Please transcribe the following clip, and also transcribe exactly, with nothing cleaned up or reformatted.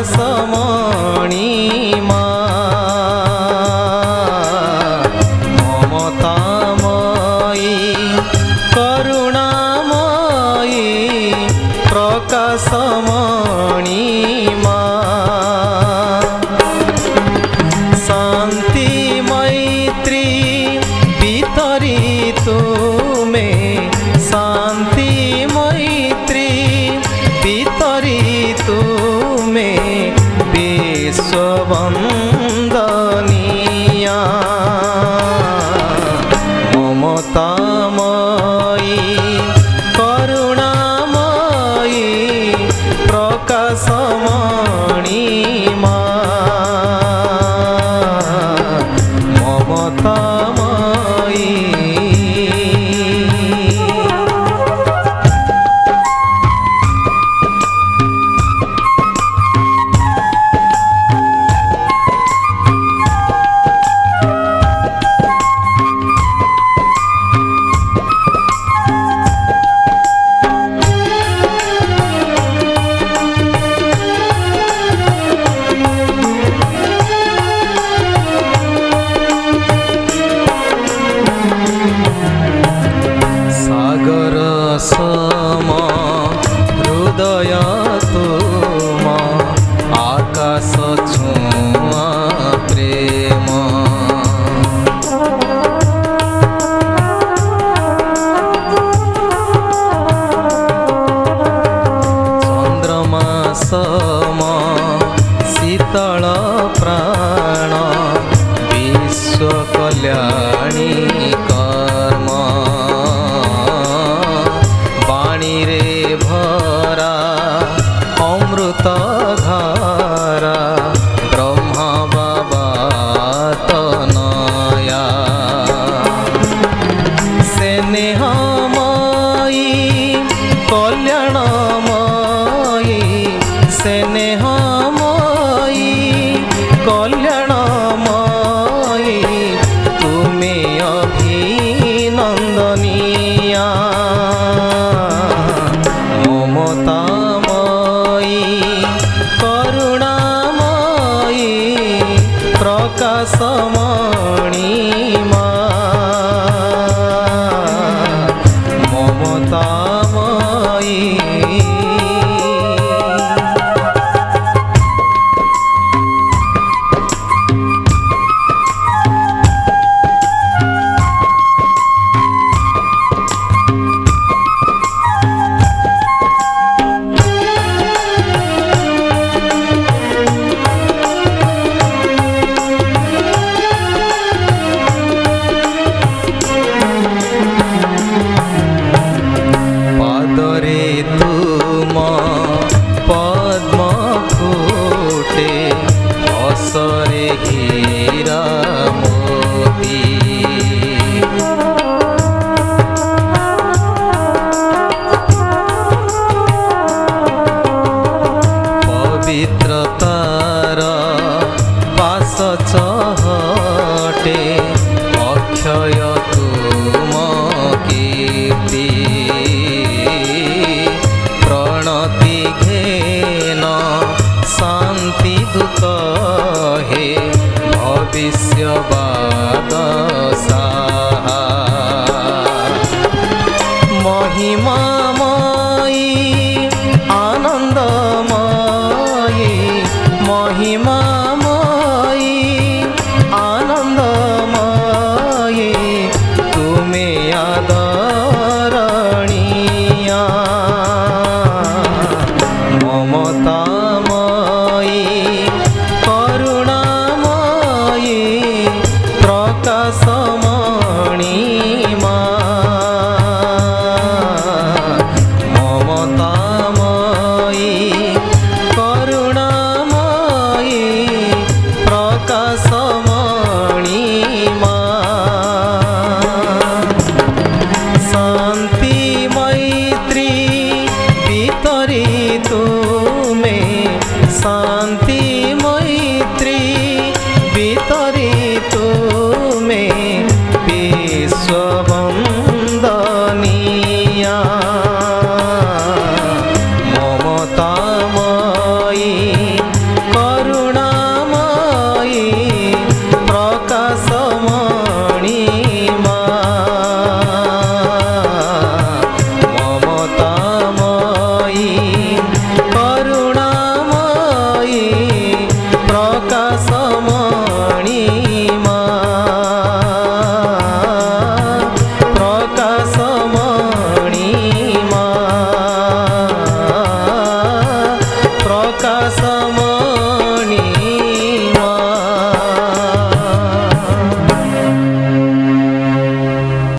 प्रकाशमणि ममतामयी करुणामयी प्रकाशमणि शांति मैत्री भीतरी तुमे शांति मैत्री भीतरी तुमे विश्ववंदनीया ममतामयी करुणामयी प्रकाशमणि ममतामयी। सागर सम हृदय तुम आकाश छुआ प्रेम चंद्रमा सम शीतल प्राण विश्व कल्याणी कर्म वाणी रे भरा अमृत धारा ब्रह्मा बाबा तनया स्नेहमयी कल्याणमयी स्नेहमयी कल्याणमयी तुमे अभिनंदनीया ममतामयी करुणामयी प्रकाशमणि ममतामयी। पादरे तुम पद्म फूटे हसरे हीरा मोती पवित्रतार पास चहटे अक्षय तुम कीर्ति प्रणति घेन शांति दूत हे भविष्यवाद साहा महिमामयी आनंदमयी महिमामयी आनंदमयी तुमे आदरणीया ममतामयी करुणामयी प्रकाशमणि ममतामयी करुणामयी प्रकाशमणि शांति मैत्री भीतरी तुमे का